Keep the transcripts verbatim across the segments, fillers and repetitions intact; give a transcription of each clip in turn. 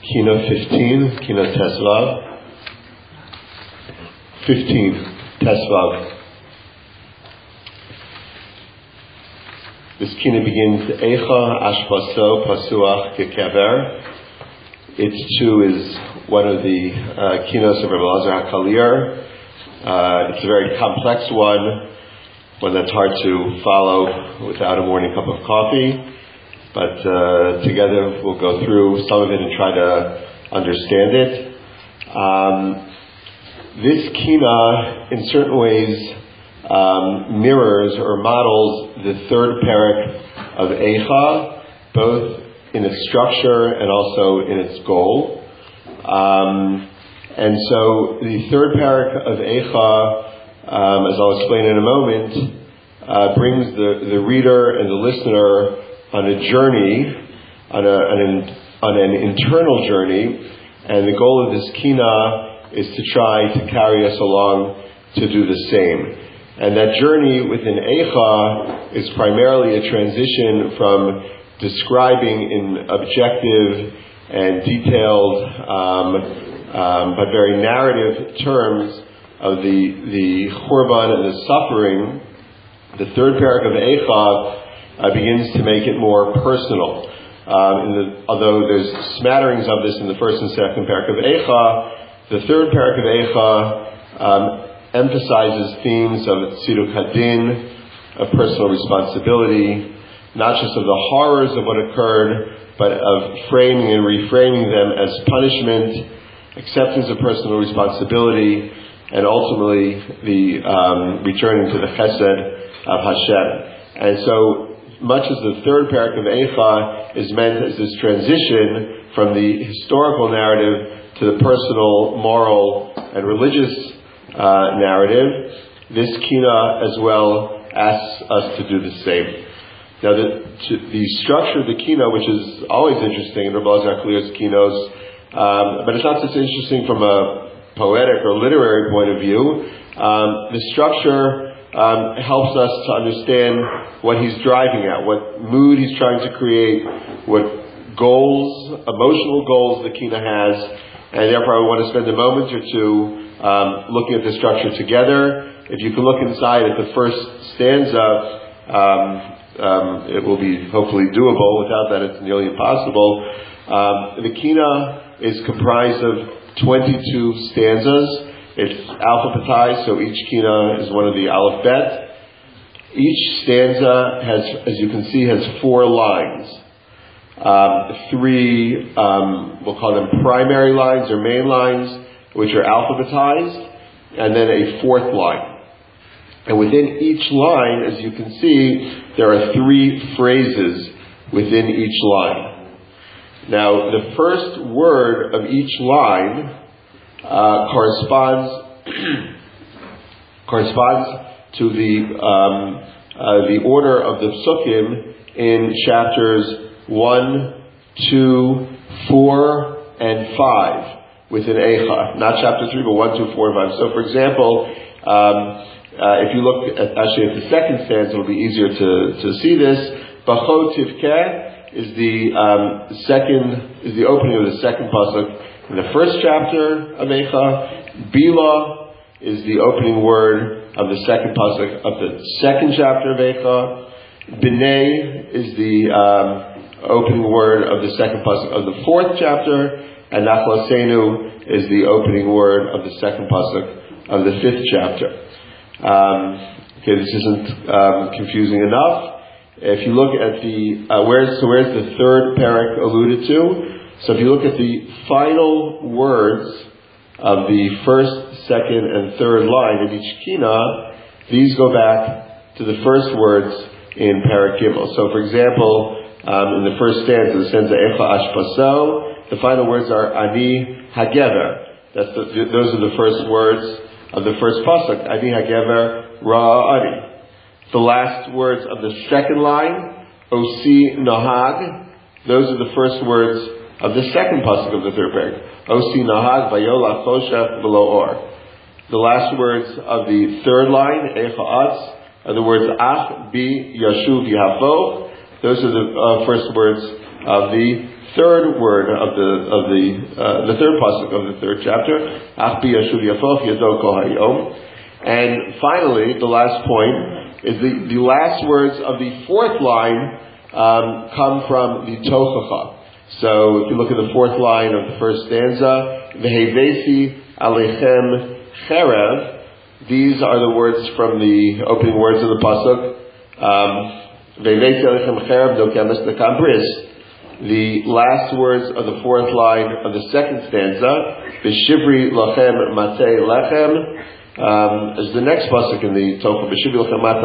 Kina fifteen, Kina Tesvav. fifteen, Tesvav. This Kina begins, Eicha Ashpaso Pasuach Kekever. It too is one of the uh, Kinos of Rabbi Elazar HaKalir. Uh, it's a very complex one, one that's hard to follow without a morning cup of coffee. But uh, together we'll go through some of it and try to understand it. Um, this Kina, in certain ways, um, mirrors or models the third parak of Eicha, both in its structure and also in its goal. Um, and so the third parak of Eicha, um, as I'll explain in a moment, uh, brings the, the reader and the listener on a journey, on, a, on, an, on an internal journey, and the goal of this Kina is to try to carry us along to do the same. And that journey within Eicha is primarily a transition from describing in objective and detailed, um, um, but very narrative terms of the, the Churban and the suffering. The third parak of Eicha Uh, begins to make it more personal. Um, in the, although there's smatterings of this in the first and second parak of Eicha, the third parak of Eicha um, emphasizes themes of tziduk hadin, of personal responsibility, not just of the horrors of what occurred, but of framing and reframing them as punishment, acceptance of personal responsibility, and ultimately the um, returning to the chesed of Hashem. And so, much as the third parak of Eicha is meant as this transition from the historical narrative to the personal, moral, and religious uh, narrative, this Kina as well asks us to do the same. Now, the, to, the structure of the Kina, which is always interesting in Rabbi Elazar HaKalir's Kinos, um, but it's not just interesting from a poetic or literary point of view. Um, the structure Um, helps us to understand what he's driving at, what mood he's trying to create, what goals, emotional goals the Kina has, and therefore I want to spend a moment or two um, looking at the structure together. If you can look inside at the first stanza, um, um, it will be hopefully doable. Without that, it's nearly impossible. Um, the Kina is comprised of twenty-two stanzas. It's alphabetized, so each Kina is one of the Aleph Bet. Each stanza has, as you can see, has four lines. Um, three, um, we'll call them primary lines or main lines, which are alphabetized, and then a fourth line. And within each line, as you can see, there are three phrases within each line. Now, the first word of each line Uh, corresponds corresponds to the um, uh, the order of the psukim in chapters one, two, four, and five within Eicha. Not chapter three, but one, two, four, and five. So, for example, um, uh, if you look at actually at the second stanza, it'll be easier to to see this. Bachot tivkeh is the um, second is the opening of the second pasuk in the first chapter of Eicha. Bila is the opening word of the second pasuk of the second chapter of Eicha. B'nai is the um, opening word of the second pasuk of the fourth chapter, and Nachlasenu is the opening word of the second pasuk of the fifth chapter. Um, okay, this isn't um, confusing enough. If you look at the uh, where's so where's the third parak alluded to? So if you look at the final words of the first, second, and third line of each Kina, these go back to the first words in Parak Gimel. So for example, um, in the first stanza, the stanza Eicha Ashpaso, the final words are Ani Hagever. That's the, those are the first words of the first pasuk. Ani Hagever Ra'ani. The last words of the second line, Osi Nahag. Those are the first words of the second pasuk of the third parak. Osi Nahag Vayola Choshech V'lo Or. The last words of the third line, Eicha Atz, are the words Ach Bi Yashuv Yahavoch. Those are the uh, first words of the third word of the of the uh, the third pasuk of the third chapter. Ach bi yashuv yafoch yado kol hayom. And finally, the last point is the, the last words of the fourth line um, come from the tochacha. So if you look at the fourth line of the first stanza, v'hevesi alechem cherev. These are the words from the opening words of the pasuk. Um, v'hevesi alechem cherev no kemes nekam bris. The last words of the fourth line of the second stanza, v'shivri lachem matei lechem. Um, is the next pasuk in the Tocha, B'shivri lechem matei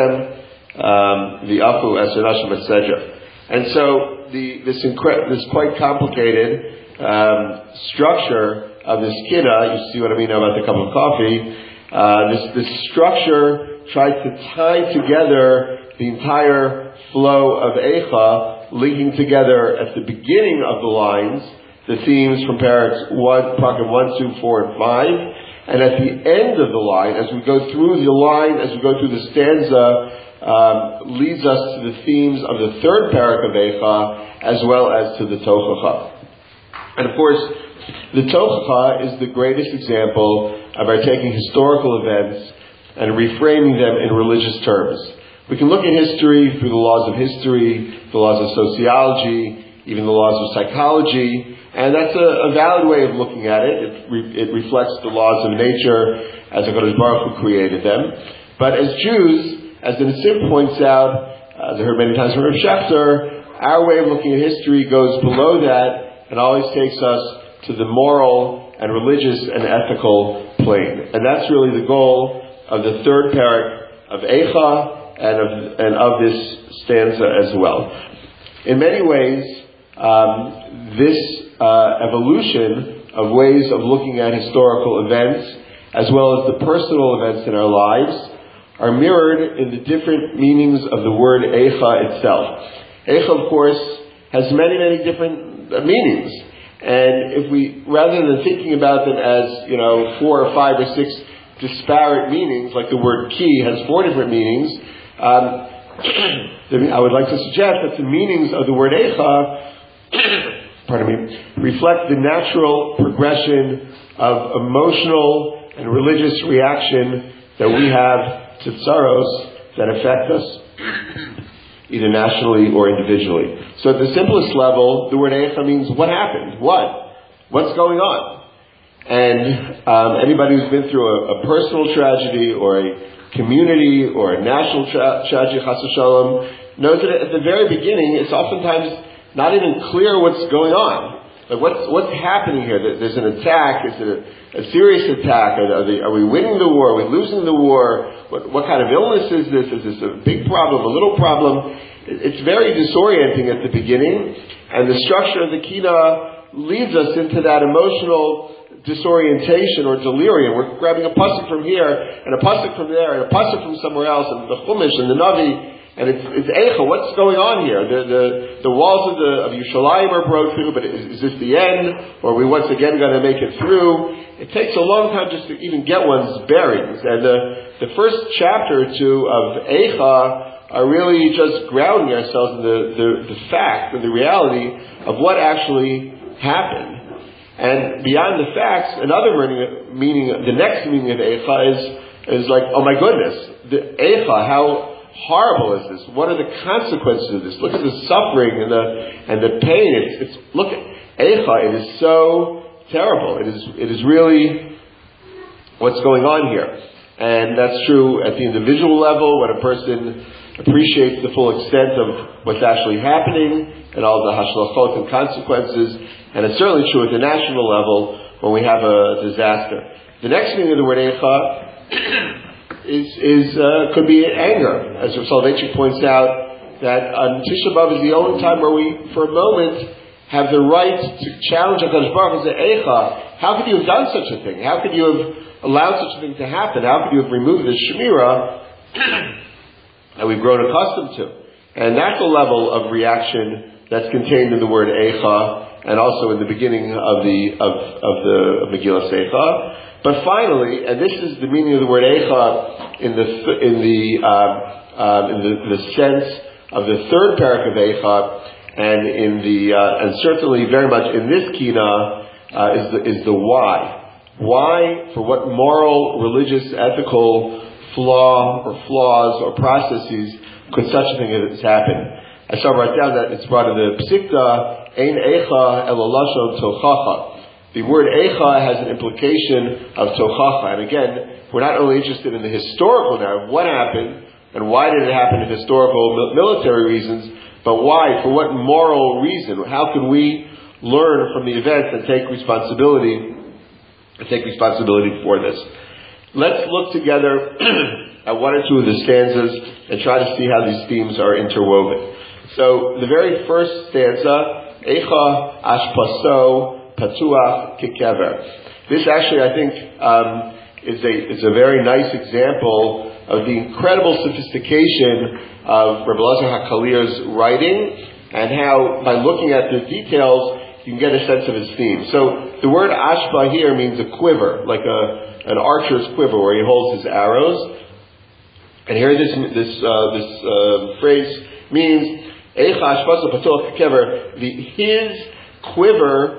lechem, the afu eser nashim et cetera. And so the, this, incre- this quite complicated um, structure of this kina, you see what I mean about the cup of coffee, uh, this, this structure tries to tie together the entire flow of Eicha, linking together at the beginning of the lines the themes from Paraks one, Prakim one, two, four, and five, and at the end of the line, as we go through the line, as we go through the stanza, Um, leads us to the themes of the third parak of Eicha, as well as to the Tochacha. And of course, the Tochacha is the greatest example of our taking historical events and reframing them in religious terms. We can look at history through the laws of history, the laws of sociology, even the laws of psychology, and that's a, a valid way of looking at it. It, re- it reflects the laws of nature as HaKadosh Baruch Hu created them. But as Jews, as the Nissim points out, as I heard many times from Rav Shechter, our way of looking at history goes below that and always takes us to the moral and religious and ethical plane. And that's really the goal of the third parak of Eicha and of, and of this stanza as well. In many ways, um, this uh, evolution of ways of looking at historical events, as well as the personal events in our lives, are mirrored in the different meanings of the word Eicha itself. Eicha, of course, has many, many different uh, meanings. And if we, rather than thinking about them as, you know, four or five or six disparate meanings, like the word ki has four different meanings, um, I would like to suggest that the meanings of the word Eicha, pardon me, reflect the natural progression of emotional and religious reaction that we have to tsaros that affect us, either nationally or individually. So at the simplest level, the word Eicha means what happened, what, what's going on. And um, anybody who's been through a, a personal tragedy or a community or a national tra- tragedy, chas v'shalom, knows that at the very beginning, it's oftentimes not even clear what's going on. Like what's what's happening here? There's an attack. Is it a, a serious attack? Are, they, are we winning the war? Are we losing the war? What, what kind of illness is this? Is this a big problem? A little problem? It's very disorienting at the beginning, and the structure of the Kina leads us into that emotional disorientation or delirium. We're grabbing a pasuk from here and a pasuk from there and a pasuk from somewhere else, and the Chumash and the Navi. And it's, it's Eicha, what's going on here? The, the, the walls of the, of Yerushalayim are broke through, but is, is this the end? Or are we once again going to make it through? It takes a long time just to even get one's bearings. And the, the first chapter or two of Eicha are really just grounding ourselves in the, the, the fact and the reality of what actually happened. And beyond the facts, another meaning, meaning the next meaning of Eicha is, is like, oh my goodness, the Eicha, how horrible is this? What are the consequences of this? Look at the suffering and the and the pain. It's, it's look at Eicha. It is so terrible. It is it is really what's going on here, and that's true at the individual level when a person appreciates the full extent of what's actually happening and all the hashlochot and consequences, and it's certainly true at the national level when we have a disaster. The next meaning of the word Eicha is, is uh, could be anger. As Rav Soloveitchik points out, that on Tisha B'Av is the only time where we, for a moment, have the right to challenge HaKadosh Baruch Hu and say, Eicha, how could you have done such a thing? How could you have allowed such a thing to happen? How could you have removed the Shemira that we've grown accustomed to? And that's the level of reaction that's contained in the word Eicha, and also in the beginning of the of, of the of Megillah Eicha. But finally, and this is the meaning of the word Eicha in the in the um, um, in the, the sense of the third parak of Eicha, and in the uh, and certainly very much in this kina uh, is the is the why. Why, for what moral, religious, ethical flaw or flaws or processes could such a thing have happened? I saw right down that it's brought in the Psikta, Ein Eicha Elo Lashon Tochacha. The word Eicha has an implication of Tochacha. And again, we're not only interested in the historical now, what happened, and why did it happen in historical military reasons, but why, for what moral reason? How can we learn from the events and take responsibility and take responsibility for this? Let's look together at one or two of the stanzas and try to see how these themes are interwoven. So the very first stanza, Eicha Ashpaso Patuach Kikever. This actually, I think, um, is a is a very nice example of the incredible sophistication of Rebbe Elazar HaKalir's writing, and how, by looking at the details, you can get a sense of his theme. So the word ashba here means a quiver, like a an archer's quiver where he holds his arrows. And here this this uh, this uh, phrase means Eicha ashpaso patuach kever. The his quiver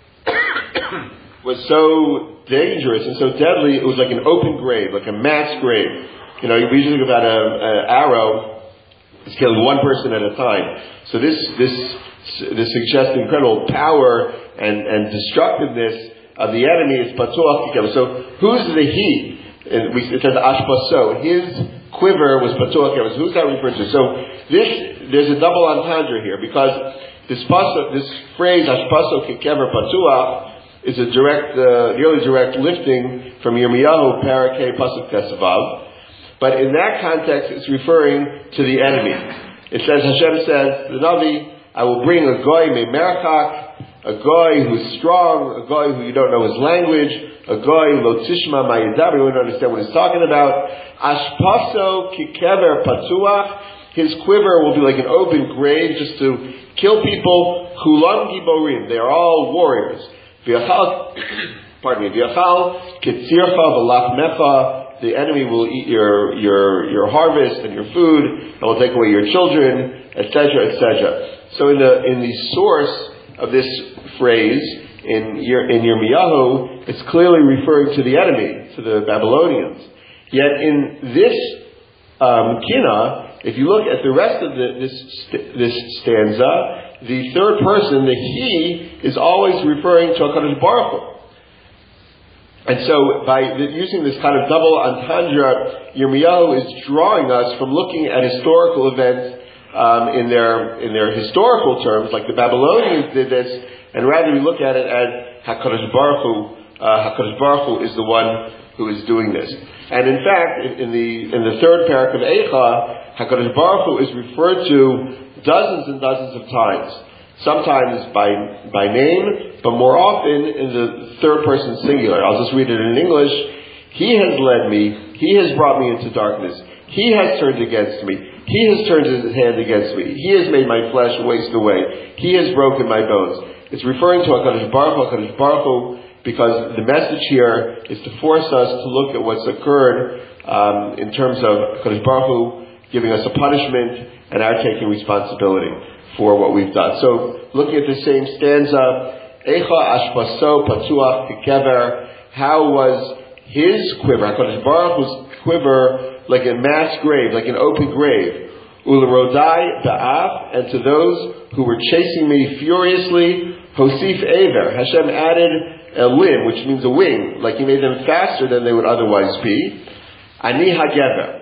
was so dangerous and so deadly, it was like an open grave, like a mass grave. You know, we usually think about an arrow, it's killing one person at a time. So this this this suggests incredible power and, and destructiveness of the enemy. Is patuach kikever. So who's the he? And we, it says ashpaso. His quiver was patuach kikever. So who's that referred to? So this there's a double entendre here, because this paso, this phrase ashpaso kikever patuach is a direct, uh, nearly direct lifting from Yirmiyahu Parak Hey Pasuk Tesavav. But in that context, it's referring to the enemy. It says, Hashem says, the Navi, I will bring a goy me'merchak, a goy who's strong, a goy who you don't know his language, a goy lo tishma ma'yidabri, you don't understand what he's talking about. Ashpaso kikever patuach, his quiver will be like an open grave just to kill people. Chulam giborim, they are all warriors. V'yachal, pardon me, v'yachal ketzircha v'lachmecha, the enemy will eat your, your, your harvest and your food, and will take away your children, et cetera, et cetera. So in the, in the source of this phrase, in, in Yirmiyahu, it's clearly referring to the enemy, to the Babylonians. Yet in this, um, kina, if you look at the rest of the, this, this stanza, the third person, the he, is always referring to HaKadosh Baruch Hu. And so, by using this kind of double entendre, Yirmiyahu is drawing us from looking at historical events um, in their in their historical terms, like the Babylonians did this, and rather we look at it as HaKadosh Baruch Hu. Uh, HaKadosh Baruch Hu is the one who is doing this. And in fact, in, in the in the third parak of Eicha, HaKadosh Baruch Hu is referred to dozens and dozens of times. Sometimes by by name, but more often in the third person singular. I'll just read it in English. He has led me. He has brought me into darkness. He has turned against me. He has turned his hand against me. He has made my flesh waste away. He has broken my bones. It's referring to HaKadosh Baruch Hu, HaKadosh Baruch Hu, because the message here is to force us to look at what's occurred um, in terms of HaKadosh Baruch Hu giving us a punishment and our taking responsibility for what we've done. So, looking at the same stanza, Eicha ashpaso patuach kikever, how was his quiver, HaKadosh Baruch Hu's quiver, like a mass grave, like an open grave. Ulerodai ba'af, and to those who were chasing me furiously, hosif aver, Hashem added a limb, which means a wing, like he made them faster than they would otherwise be. Ani hagever.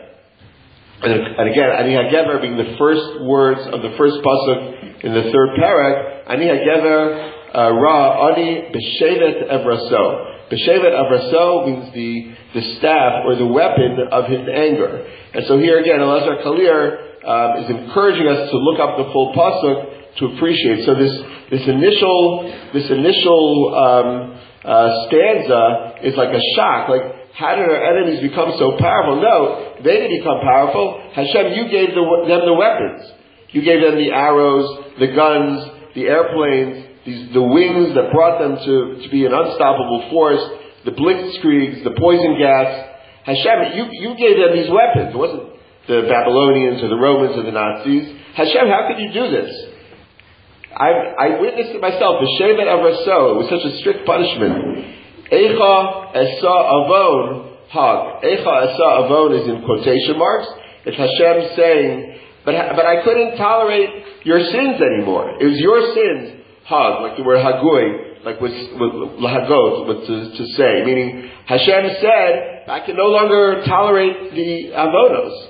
And, and again, Ani hagever being the first words of the first pasuk in the third parak, Ani hagever uh, ra ani b'shevet evraso. B'shevet evraso means the the staff or the weapon of his anger. And so here again, Elazar Kalir um, is encouraging us to look up the full pasuk to appreciate. So this this initial this initial um, uh, stanza is like a shock, like. How did our enemies become so powerful? No, they didn't become powerful. Hashem, you gave the, them the weapons. You gave them the arrows, the guns, the airplanes, these, the wings that brought them to, to be an unstoppable force, the blitzkriegs, the poison gas. Hashem, you, you gave them these weapons. It wasn't the Babylonians or the Romans or the Nazis. Hashem, how could you do this? I, I witnessed it myself. B'shevet avraso. It was such a strict punishment. Eicha esa avon hag. Eicha esa avon is in quotation marks. It's Hashem saying, but but I couldn't tolerate your sins anymore. It was your sins, hag, like the word hagui, like with, with lahagot, with to, to say. Meaning, Hashem said, I can no longer tolerate the avonos.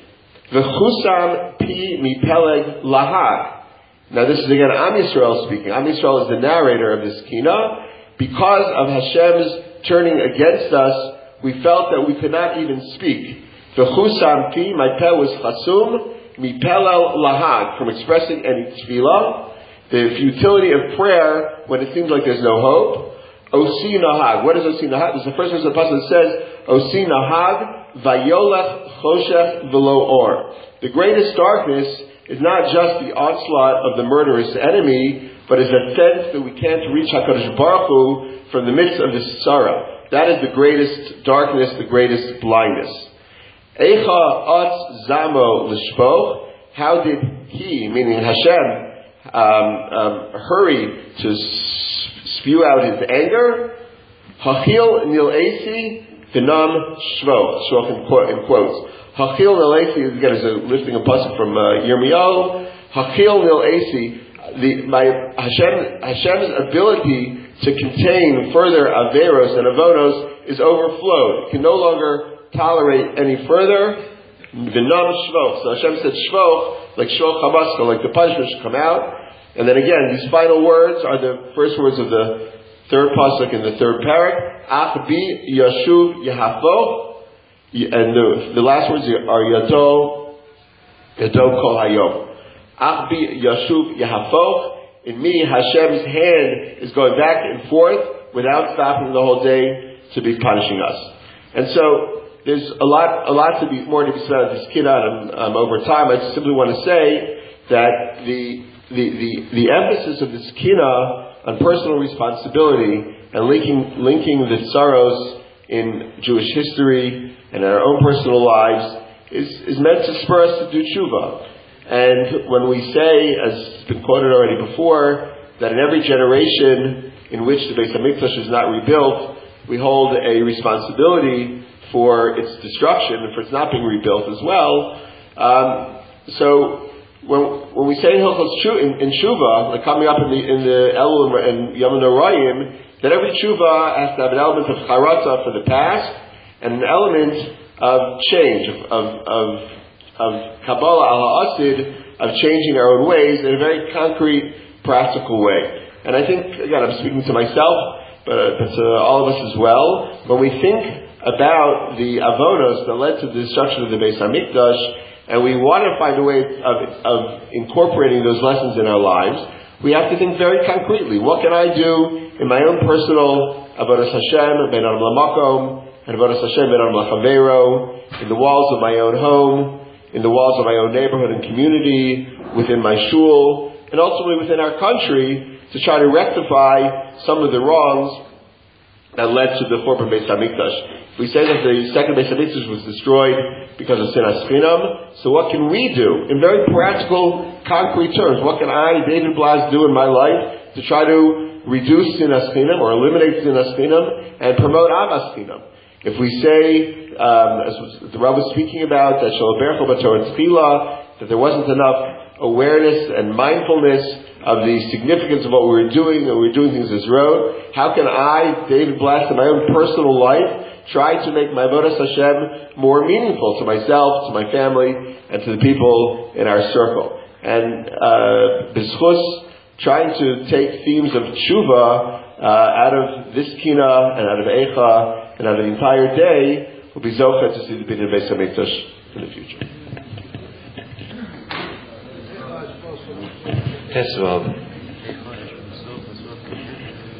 V'chusam pi mi peleg lahag. Now this is again Am Yisrael speaking. Am Yisrael is the narrator of this kina. Because of Hashem's turning against us, we felt that we could not even speak. V'chusam pi, my peh was chasum, mi pelel lahag, from expressing any tefillah, the futility of prayer when it seems like there's no hope. Osi nahag. What is osi nahag? This is the first verse of the passage that says, Osi nahag, vayolech choshech v'lo or. The greatest darkness is not just the onslaught of the murderous enemy, but is a sense that we can't reach HaKadosh Baruch Hu from the midst of this sorrow. That is the greatest darkness, the greatest blindness. Eicha atz zamo l'shpoch. How did he, meaning Hashem, um, um, hurry to s- spew out his anger? Hachil nil'esi v'nam shvoch. Shvoch in, quote, in quotes. Hachil nil'esi, again, is a lifting a pasuk from uh, Yirmiyahu. Hachil nil'esi. The, my Hashem, Hashem's ability to contain further averos and avonos is overflowed. It can no longer tolerate any further. V'nam shvoch. So Hashem said shvoch, like shvoch hamaska, like the punishment should come out. And then again, these final words are the first words of the third pasuk in the third parak. Ach bi yashuv yahafoch. And the, the last words are yado, yado kol hayom. Ach bi yashuv yahafoch. In me, Hashem's hand is going back and forth without stopping the whole day to be punishing us. And so there's a lot, a lot to be more to be said on this kina. Um, um, over time, I just simply want to say that the the the, the emphasis of this kina on personal responsibility and linking linking the sorrows in Jewish history and in our own personal lives is is meant to spur us to do tshuva. And when we say, as has been quoted already before, that in every generation in which the Beis HaMikdash is not rebuilt, we hold a responsibility for its destruction and for its not being rebuilt as well. Um, so when when we say Hilchos in, in Tshuva, like coming up in the in the Elul and Yom Noraim, that every Tshuva has to have an element of charatza for the past and an element of change, of of, of of Kabbalah al-Ha'asid, of changing our own ways in a very concrete, practical way. And I think, again, I'm speaking to myself, but, but to all of us as well, when we think about the avonos that led to the destruction of the Beis HaMikdash, and we want to find a way of, of incorporating those lessons in our lives, we have to think very concretely. What can I do in my own personal avodas Hashem, ben adam lamakom, and avodas Hashem, ben adam lachavero, in the walls of my own home, in the walls of my own neighborhood and community, within my shul, and ultimately within our country, to try to rectify some of the wrongs that led to the Churban Beis HaMikdash. We say that the second Beis HaMikdash was destroyed because of Sinas Chinam. So what can we do in very practical, concrete terms? What can I, David Blas, do in my life to try to reduce Sinas Chinam or eliminate Sinas Chinam and promote Avas Chinam? If we say, um, as the Rav was speaking about, that Shalabercho B'Torah Tefillah, that there wasn't enough awareness and mindfulness of the significance of what we were doing, and we were doing things as road, how can I, David Blas, in my own personal life, try to make my Avodas Hashem more meaningful to myself, to my family, and to the people in our circle? And uh, B'schus, trying to take themes of tshuva uh, out of this kina and out of Eicha, and out of the entire day, will be zocheh to see the Binyan Beis HaMikdash in the future. Yes, well.